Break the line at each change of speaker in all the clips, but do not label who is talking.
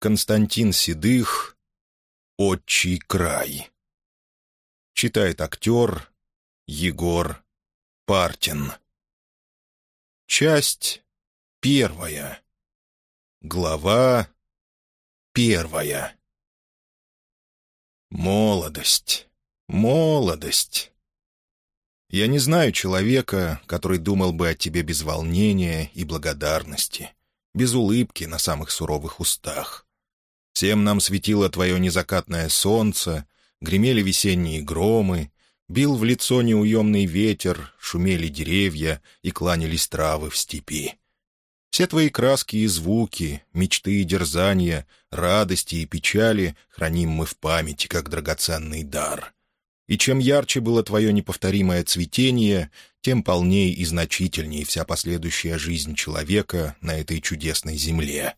Константин Седых «Отчий край». Читает актер Егор Партин. Часть 1. Глава 1. Молодость, молодость. Я не знаю человека, который думал бы о тебе без волнения и благодарности, без улыбки на самых суровых устах. Всем нам светило твое незакатное солнце, гремели весенние громы, бил в лицо неуемный ветер, шумели деревья и кланялись травы в степи. Все твои краски и звуки, мечты и дерзания, радости и печали храним мы в памяти, как драгоценный дар. И чем ярче было твое неповторимое цветение, тем полней и значительней вся последующая жизнь человека на этой чудесной земле.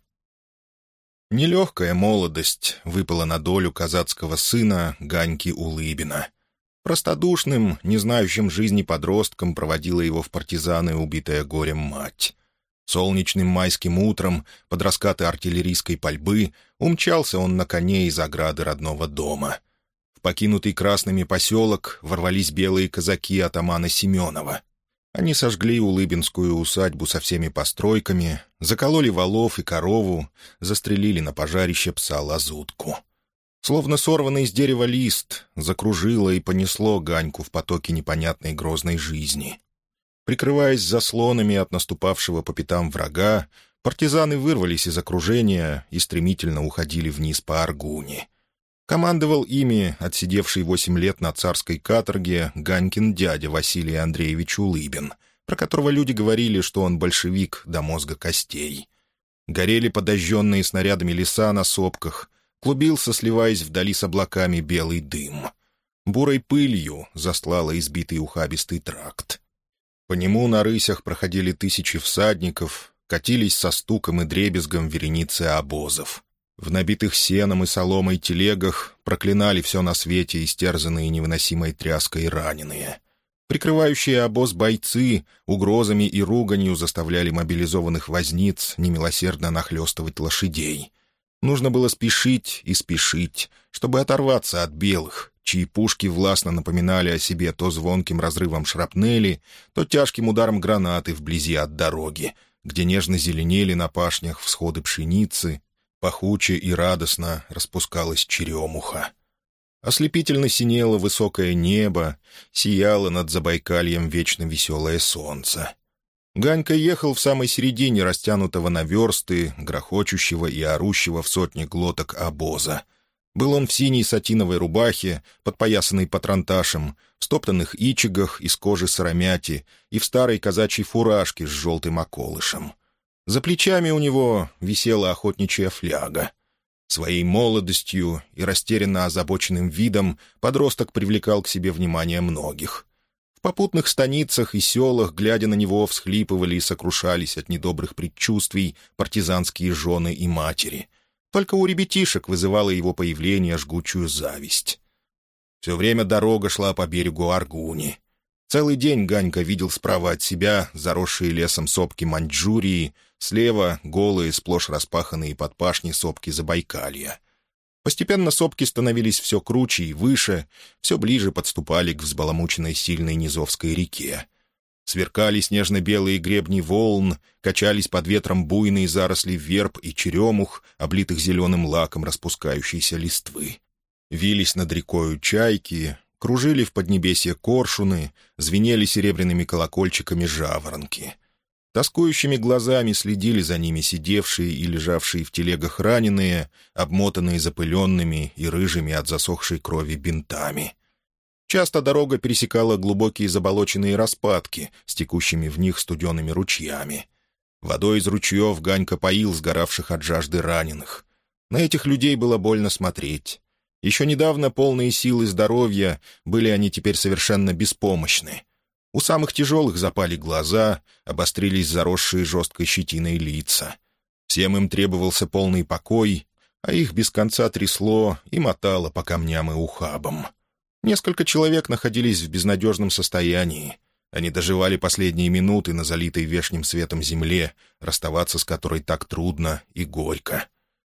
Нелегкая молодость выпала на долю казацкого сына Ганьки Улыбина. Простодушным, не знающим жизни подростком проводила его в партизаны убитая горем мать. Солнечным майским утром, под раскаты артиллерийской пальбы, умчался он на коне из ограды родного дома. В покинутый красными поселок ворвались белые казаки атамана Семенова. Они сожгли улыбинскую усадьбу со всеми постройками, закололи волов и корову, застрелили на пожарище пса-лазутку. Словно сорванный с дерева лист, закружило и понесло Ганьку в потоке непонятной грозной жизни. Прикрываясь заслонами от наступавшего по пятам врага, партизаны вырвались из окружения и стремительно уходили вниз по Аргуне. Командовал ими отсидевший 8 лет на царской каторге Ганькин дядя Василий Андреевич Улыбин, про которого люди говорили, что он большевик до мозга костей. Горели подожженные снарядами леса на сопках, клубился, сливаясь вдали с облаками, белый дым. Бурой пылью застлала избитый ухабистый тракт. По нему на рысях проходили тысячи всадников, катились со стуком и дребезгом вереницы обозов. В набитых сеном и соломой телегах проклинали все на свете истерзанные невыносимой тряской раненые. Прикрывающие обоз бойцы угрозами и руганью заставляли мобилизованных возниц немилосердно нахлестывать лошадей. Нужно было спешить и спешить, чтобы оторваться от белых, чьи пушки властно напоминали о себе то звонким разрывом шрапнели, то тяжким ударом гранаты вблизи от дороги, где нежно зеленели на пашнях всходы пшеницы, пахуче и радостно распускалась черемуха. Ослепительно синело высокое небо, сияло над Забайкальем вечно веселое солнце. Ганька ехал в самой середине растянутого на версты, грохочущего и орущего в сотни глоток обоза. Был он в синей сатиновой рубахе, подпоясанной патронташем, в стоптанных ичигах из кожи сыромяти и в старой казачьей фуражке с желтым околышем. За плечами у него висела охотничья фляга. Своей молодостью и растерянно озабоченным видом подросток привлекал к себе внимание многих. В попутных станицах и селах, глядя на него, всхлипывали и сокрушались от недобрых предчувствий партизанские жены и матери. Только у ребятишек вызывало его появление жгучую зависть. Все время дорога шла по берегу Аргуни. Целый день Ганька видел справа от себя заросшие лесом сопки Маньчжурии, слева — голые, сплошь распаханные под пашни сопки Забайкалья. Постепенно сопки становились все круче и выше, все ближе подступали к взбаламученной сильной Низовской реке. Сверкали снежно-белые гребни волн, качались под ветром буйные заросли верб и черемух, облитых зеленым лаком распускающейся листвы. Вились над рекою чайки, кружили в поднебесье коршуны, звенели серебряными колокольчиками жаворонки. Тоскующими глазами следили за ними сидевшие и лежавшие в телегах раненые, обмотанные запыленными и рыжими от засохшей крови бинтами. Часто дорога пересекала глубокие заболоченные распадки с текущими в них студеными ручьями. Водой из ручьев Ганька поил сгоравших от жажды раненых. На этих людей было больно смотреть. Еще недавно полные сил и здоровья, были они теперь совершенно беспомощны. У самых тяжелых запали глаза, обострились заросшие жесткой щетиной лица. Всем им требовался полный покой, а их без конца трясло и мотало по камням и ухабам. Несколько человек находились в безнадежном состоянии. Они доживали последние минуты на залитой вешним светом земле, расставаться с которой так трудно и горько.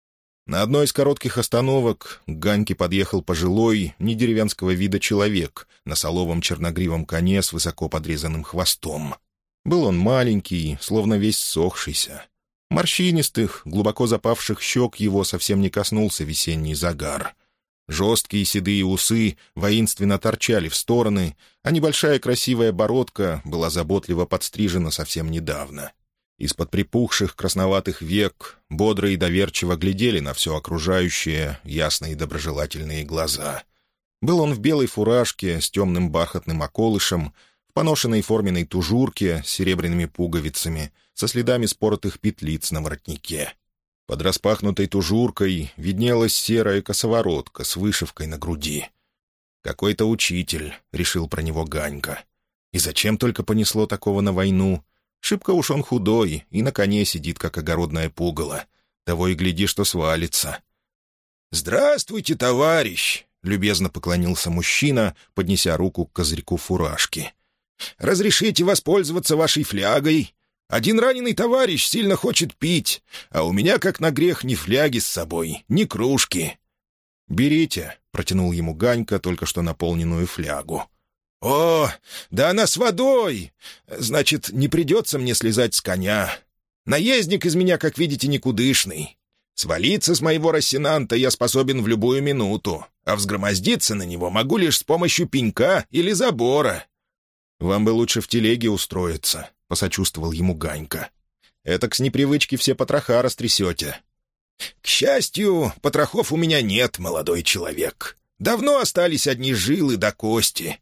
На одной из коротких остановок к Ганьке подъехал пожилой, недеревенского вида человек на соловом черногривом коне с высоко подрезанным хвостом. Был он маленький, словно весь ссохшийся. Морщинистых, глубоко запавших щек его совсем не коснулся весенний загар. Жесткие седые усы воинственно торчали в стороны, а небольшая красивая бородка была заботливо подстрижена совсем недавно. Из-под припухших красноватых век бодро и доверчиво глядели на все окружающее ясные и доброжелательные глаза. Был он в белой фуражке с темным бархатным околышем, в поношенной форменной тужурке с серебряными пуговицами, со следами споротых петлиц на воротнике. Под распахнутой тужуркой виднелась серая косоворотка с вышивкой на груди. «Какой-то учитель», — решил про него Ганька. «И зачем только понесло такого на войну? Шибко уж он худой и на коне сидит, как огородное пугало. Того и гляди, что свалится». «Здравствуйте, товарищ!» — любезно поклонился мужчина, поднеся руку к козырьку фуражки. «Разрешите воспользоваться вашей флягой? Один раненый товарищ сильно хочет пить, а у меня, как на грех, ни фляги с собой, ни кружки». «Берите», — протянул ему Ганька только что наполненную флягу. «О, да она с водой! Значит, не придется мне слезать с коня. Наездник из меня, как видите, никудышный. Свалиться с моего Росинанта я способен в любую минуту, а взгромоздиться на него могу лишь с помощью пенька или забора». «Вам бы лучше в телеге устроиться», — посочувствовал ему Ганька. «Этак с непривычки все потроха растрясете». «К счастью, потрохов у меня нет, молодой человек. Давно остались одни жилы до кости.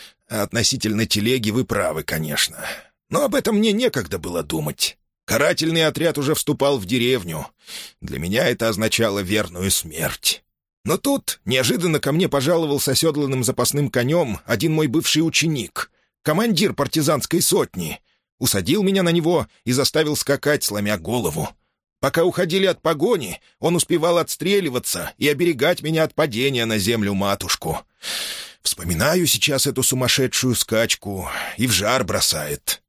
А относительно телеги вы правы, конечно. Но об этом мне некогда было думать. Карательный отряд уже вступал в деревню. Для меня это означало верную смерть. Но тут неожиданно ко мне пожаловал с оседланным запасным конем один мой бывший ученик, командир партизанской сотни. Усадил меня на него и заставил скакать, сломя голову. Пока уходили от погони, он успевал отстреливаться и оберегать меня от падения на землю-матушку. Вспоминаю сейчас эту сумасшедшую скачку, и в жар бросает».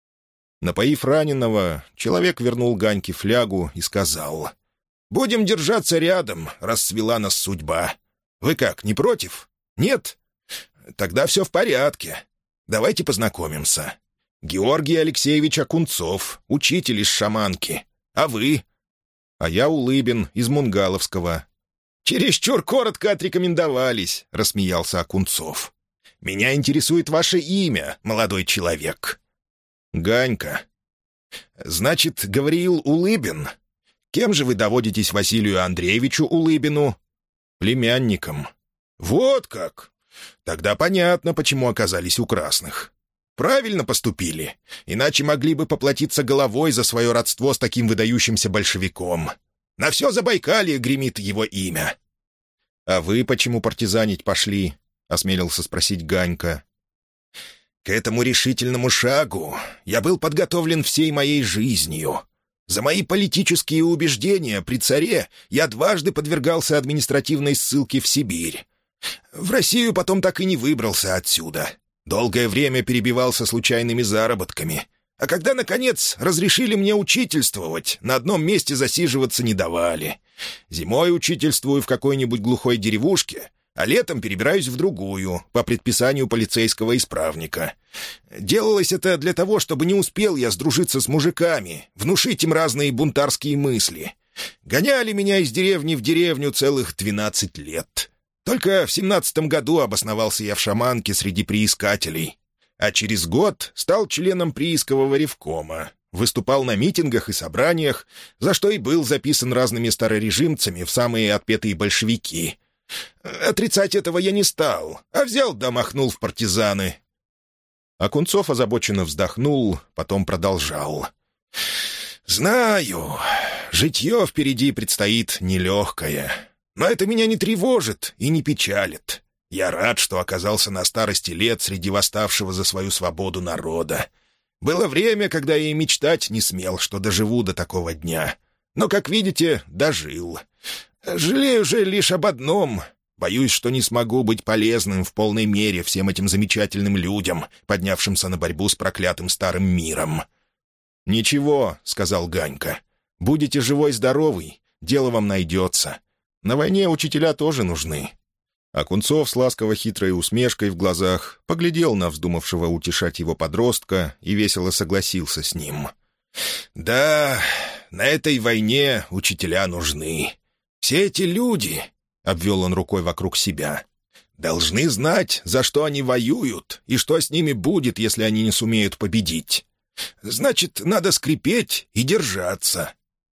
Напоив раненого, человек вернул Ганьке флягу и сказал: «Будем держаться рядом, раз свела нас судьба. Вы как, не против? Нет? Тогда все в порядке. Давайте познакомимся. Георгий Алексеевич Окунцов, учитель из Шаманки. А вы?» «А я Улыбин, из Мунгаловского». «Чересчур коротко отрекомендовались», — рассмеялся Окунцов. «Меня интересует ваше имя, молодой человек». «Ганька». «Значит, Гавриил Улыбин. Кем же вы доводитесь Василию Андреевичу Улыбину?» «Племянником». «Вот как! Тогда понятно, почему оказались у красных. Правильно поступили, иначе могли бы поплатиться головой за свое родство с таким выдающимся большевиком. На все Забайкалье гремит его имя». «А вы почему партизанить пошли?» — осмелился спросить Ганька. «К этому решительному шагу я был подготовлен всей моей жизнью. За мои политические убеждения при царе я дважды подвергался административной ссылке в Сибирь. В Россию потом так и не выбрался отсюда. Долгое время перебивался случайными заработками. А когда, наконец, разрешили мне учительствовать, на одном месте засиживаться не давали. Зимой учительствую в какой-нибудь глухой деревушке, а летом перебираюсь в другую, по предписанию полицейского исправника. Делалось это для того, чтобы не успел я сдружиться с мужиками, внушить им разные бунтарские мысли. Гоняли меня из деревни в деревню целых 12 лет. Только в 17 году обосновался я в Шаманке среди приискателей. А через год стал членом приискового ревкома, выступал на митингах и собраниях, за что и был записан разными старорежимцами в самые отпетые большевики. Отрицать этого я не стал, а взял да махнул в партизаны». Окунцов озабоченно вздохнул, потом продолжал. «Знаю, житье впереди предстоит нелегкое, но это меня не тревожит и не печалит. Я рад, что оказался на старости лет среди восставшего за свою свободу народа. Было время, когда я и мечтать не смел, что доживу до такого дня. Но, как видите, дожил. Жалею же лишь об одном. Боюсь, что не смогу быть полезным в полной мере всем этим замечательным людям, поднявшимся на борьбу с проклятым старым миром». «Ничего», — сказал Ганька. «Будете живой-здоровый, дело вам найдется. На войне учителя тоже нужны». Окунцов с ласково-хитрой усмешкой в глазах поглядел на вздумавшего утешать его подростка и весело согласился с ним. «Да, на этой войне учителя нужны. Все эти люди, — обвел он рукой вокруг себя, — должны знать, за что они воюют и что с ними будет, если они не сумеют победить. Значит, надо скрипеть и держаться».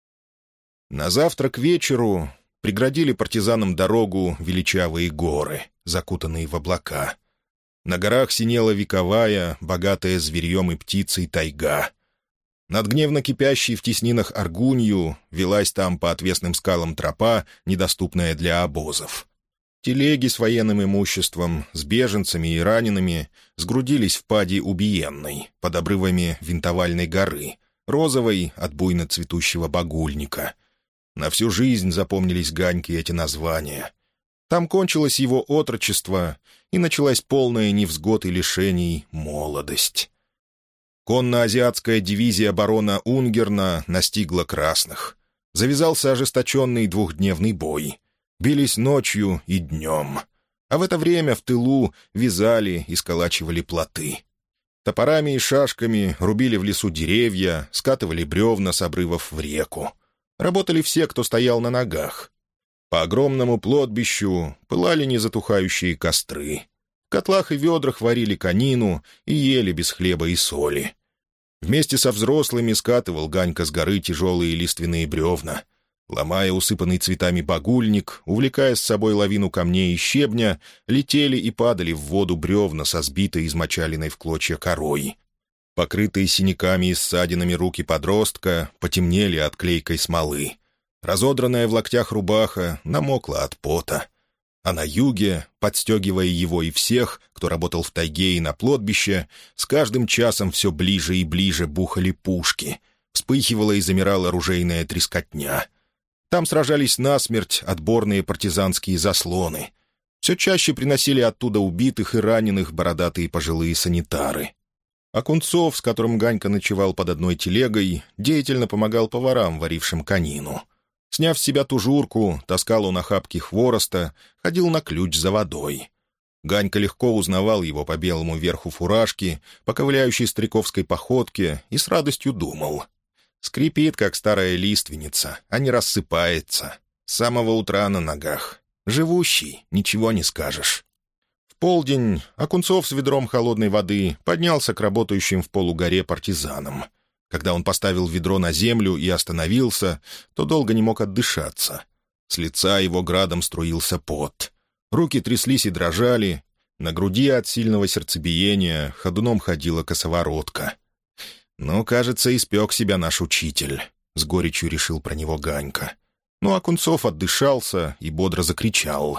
На завтра к вечеру преградили партизанам дорогу величавые горы, закутанные в облака. На горах синела вековая, богатая зверьем и птицей тайга. Над гневно кипящей в теснинах Аргунью велась там по отвесным скалам тропа, недоступная для обозов. Телеги с военным имуществом, с беженцами и ранеными сгрудились в пади Убиенной, под обрывами Винтовальной горы, розовой от буйно цветущего багульника. На всю жизнь запомнились Ганьке эти названия. Там кончилось его отрочество, и началась полная невзгод и лишений молодость. Конно-азиатская дивизия барона Унгерна настигла красных. Завязался ожесточенный двухдневный бой. Бились ночью и днем. А в это время в тылу вязали и сколачивали плоты. Топорами и шашками рубили в лесу деревья, скатывали бревна с обрывов в реку. Работали все, кто стоял на ногах. По огромному плотбищу пылали незатухающие костры. В котлах и ведрах варили конину и ели без хлеба и соли. Вместе со взрослыми скатывал Ганька с горы тяжелые лиственные бревна. Ломая усыпанный цветами багульник, увлекая с собой лавину камней и щебня, летели и падали в воду бревна со сбитой измочаленной в клочья корой. Покрытые синяками и ссадинами руки подростка потемнели от клейкой смолы. Разодранная в локтях рубаха намокла от пота. А на юге, подстегивая его и всех, кто работал в тайге и на плотбище, с каждым часом все ближе и ближе бухали пушки. Вспыхивала и замирала оружейная трескотня. Там сражались насмерть отборные партизанские заслоны. Все чаще приносили оттуда убитых и раненых бородатые пожилые санитары. Окунцов, с которым Ганька ночевал под одной телегой, деятельно помогал поварам, варившим конину. Сняв с себя тужурку, таскал он охапки хвороста, ходил на ключ за водой. Ганька легко узнавал его по белому верху фуражки, по ковыляющей стариковской походке и с радостью думал. Скрипит, как старая лиственница, а не рассыпается. С самого утра на ногах. Живущий, ничего не скажешь. В полдень Окунцов с ведром холодной воды поднялся к работающим в полугоре партизанам. Когда он поставил ведро на землю и остановился, то долго не мог отдышаться. С лица его градом струился пот. Руки тряслись и дрожали. На груди от сильного сердцебиения ходуном ходила косоворотка. «Ну, кажется, испек себя наш учитель», — с горечью решил про него Ганька. Но Окунцов отдышался и бодро закричал.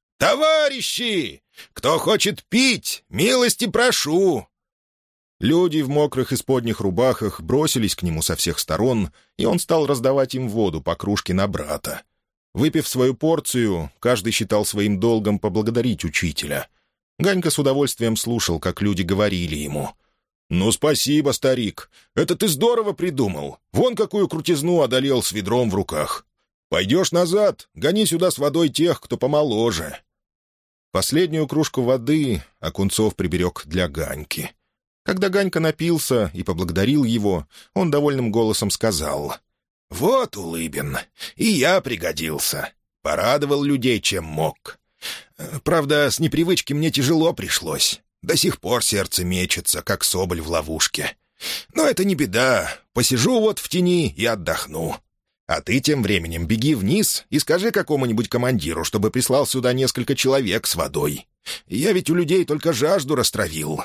«Товарищи! Кто хочет пить, милости прошу!» Люди в мокрых исподних рубахах бросились к нему со всех сторон, и он стал раздавать им воду по кружке на брата. Выпив свою порцию, каждый считал своим долгом поблагодарить учителя. Ганька с удовольствием слушал, как люди говорили ему. «Ну, спасибо, старик. Это ты здорово придумал. Вон какую крутизну одолел с ведром в руках. Пойдешь назад, гони сюда с водой тех, кто помоложе». Последнюю кружку воды Окунцов приберег для Ганьки. Когда Ганька напился и поблагодарил его, он довольным голосом сказал. «Вот, Улыбин, и я пригодился. Порадовал людей, чем мог. Правда, с непривычки мне тяжело пришлось. До сих пор сердце мечется, как соболь в ловушке. Но это не беда. Посижу вот в тени и отдохну. А ты тем временем беги вниз и скажи какому-нибудь командиру, чтобы прислал сюда несколько человек с водой. Я ведь у людей только жажду растравил».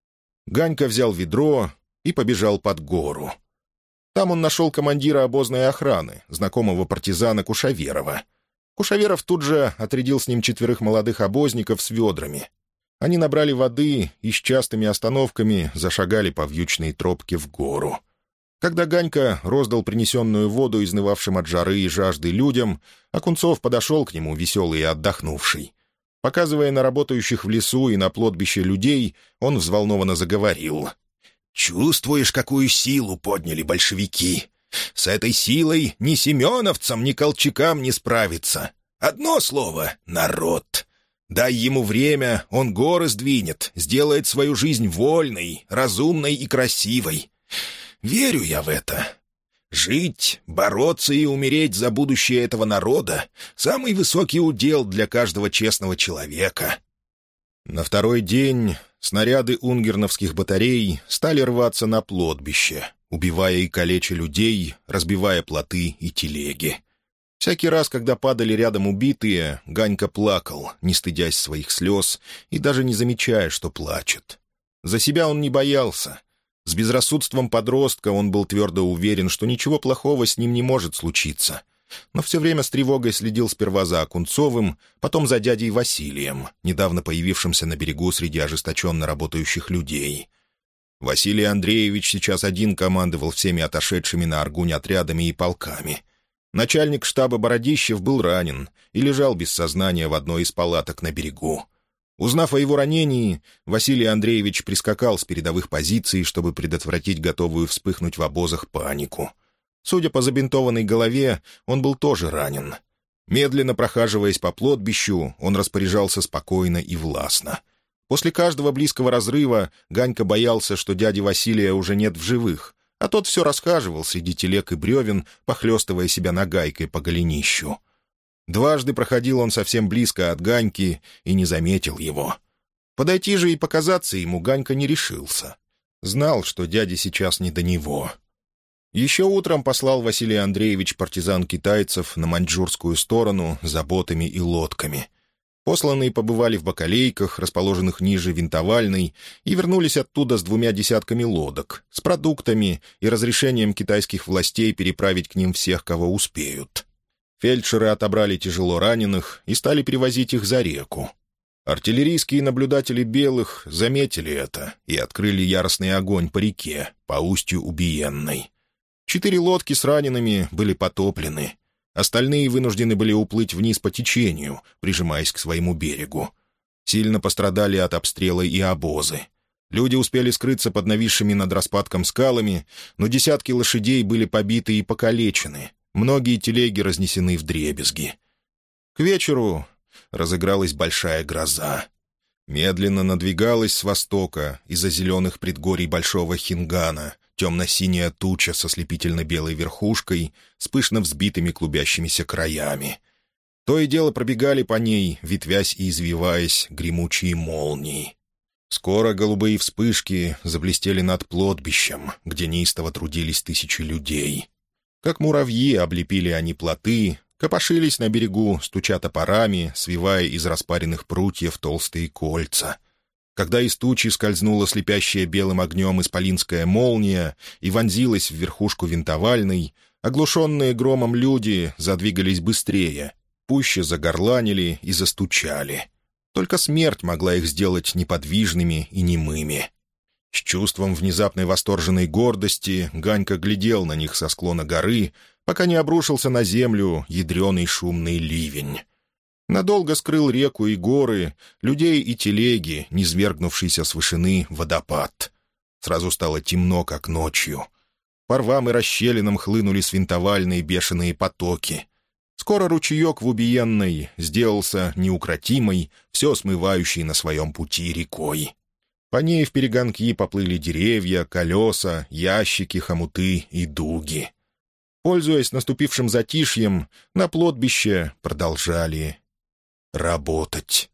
Ганька взял ведро и побежал под гору. Там он нашел командира обозной охраны, знакомого партизана Кушаверова. Кушаверов тут же отрядил с ним 4 молодых обозников с ведрами. Они набрали воды и с частыми остановками зашагали по вьючной тропке в гору. Когда Ганька роздал принесенную воду изнывавшим от жары и жажды людям, Окунцов подошел к нему, веселый и отдохнувший. Показывая на работающих в лесу и на плотбище людей, он взволнованно заговорил. «Чувствуешь, какую силу подняли большевики? С этой силой ни семеновцам, ни колчакам не справиться. Одно слово — народ. Дай ему время, он горы сдвинет, сделает свою жизнь вольной, разумной и красивой. Верю я в это. Жить, бороться и умереть за будущее этого народа — самый высокий удел для каждого честного человека». На второй день снаряды унгерновских батарей стали рваться на плотбище, убивая и калеча людей, разбивая плоты и телеги. Всякий раз, когда падали рядом убитые, Ганька плакал, не стыдясь своих слез и даже не замечая, что плачет. За себя он не боялся. С безрассудством подростка он был твердо уверен, что ничего плохого с ним не может случиться. Но все время с тревогой следил сперва за Окунцовым, потом за дядей Василием, недавно появившимся на берегу среди ожесточенно работающих людей. Василий Андреевич сейчас один командовал всеми отошедшими на Аргунь отрядами и полками. Начальник штаба Бородищев был ранен и лежал без сознания в одной из палаток на берегу. Узнав о его ранении, Василий Андреевич прискакал с передовых позиций, чтобы предотвратить готовую вспыхнуть в обозах панику. Судя по забинтованной голове, он был тоже ранен. Медленно прохаживаясь по плотбищу, он распоряжался спокойно и властно. После каждого близкого разрыва Ганька боялся, что дяди Василия уже нет в живых, а тот все расхаживал среди телег и бревен, похлестывая себя нагайкой по голенищу. Дважды проходил он совсем близко от Ганьки и не заметил его. Подойти же и показаться ему Ганька не решился. Знал, что дяде сейчас не до него. Еще утром послал Василий Андреевич партизан-китайцев на маньчжурскую сторону за ботами и лодками. Посланные побывали в бакалейках, расположенных ниже винтовальной, и вернулись оттуда с 2 десятками лодок, с продуктами и разрешением китайских властей переправить к ним всех, кого успеют. Фельдшеры отобрали тяжело раненых и стали перевозить их за реку. Артиллерийские наблюдатели белых заметили это и открыли яростный огонь по реке, по устью Убиенной. 4 лодки с ранеными были потоплены. Остальные вынуждены были уплыть вниз по течению, прижимаясь к своему берегу. Сильно пострадали от обстрела и обозы. Люди успели скрыться под нависшими над распадком скалами, но десятки лошадей были побиты и покалечены. Многие телеги разнесены вдребезги. К вечеру разыгралась большая гроза. Медленно надвигалась с востока, из-за зеленых предгорий Большого Хингана, темно-синяя туча со слепительно-белой верхушкой, с пышно взбитыми клубящимися краями. То и дело пробегали по ней, ветвясь и извиваясь, гремучие молнии. Скоро голубые вспышки заблестели над плотбищем, где неистово трудились тысячи людей. Как муравьи облепили они плоты, копошились на берегу, стуча топорами, свивая из распаренных прутьев толстые кольца. Когда из тучи скользнула слепящая белым огнем исполинская молния и вонзилась в верхушку винтовальной, оглушенные громом люди задвигались быстрее, пуще загорланили и застучали. Только смерть могла их сделать неподвижными и немыми. С чувством внезапной восторженной гордости Ганька глядел на них со склона горы, пока не обрушился на землю ядреный шумный ливень. Надолго скрыл реку и горы, людей и телеги, низвергнувшийся с вышины водопад. Сразу стало темно, как ночью. По рвам и расщелинам хлынули с винтовальной бешеные потоки. Скоро ручеек в Убиенной сделался неукротимой, все смывающей на своем пути рекой. По ней вперегонки поплыли деревья, колеса, ящики, хомуты и дуги. Пользуясь наступившим затишьем, на плотбище продолжали работать.